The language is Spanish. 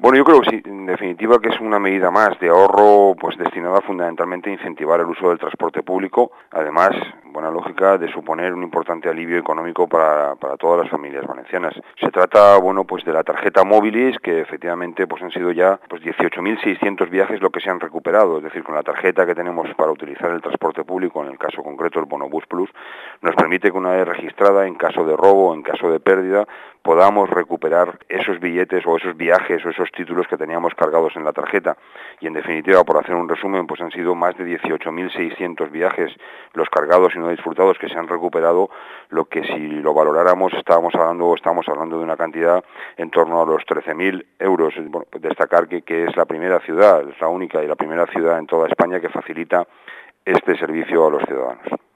Bueno, yo creo que sí, en definitiva que es una medida más de ahorro, pues destinada fundamentalmente a incentivar el uso del transporte público, además, buena lógica, de suponer un importante alivio económico para todas las familias valencianas. Se trata, bueno, pues de la tarjeta Móviles, que efectivamente pues han sido ya pues 18.600 viajes lo que se han recuperado, es decir, con la tarjeta que tenemos para utilizar el transporte público, en el caso concreto el Bonobús Plus, nos permite que una vez registrada, en caso de robo o en caso de pérdida, podamos recuperar esos billetes o esos viajes o esos títulos que teníamos cargados en la tarjeta. Y en definitiva, por hacer un resumen, pues han sido más de 18.600 viajes los cargados y no disfrutados que se han recuperado, lo que si lo valoráramos estamos hablando de una cantidad en torno a los 13.000 euros. Bueno, pues destacar que es la primera ciudad, es la única y la primera ciudad en toda España que facilita este servicio a los ciudadanos.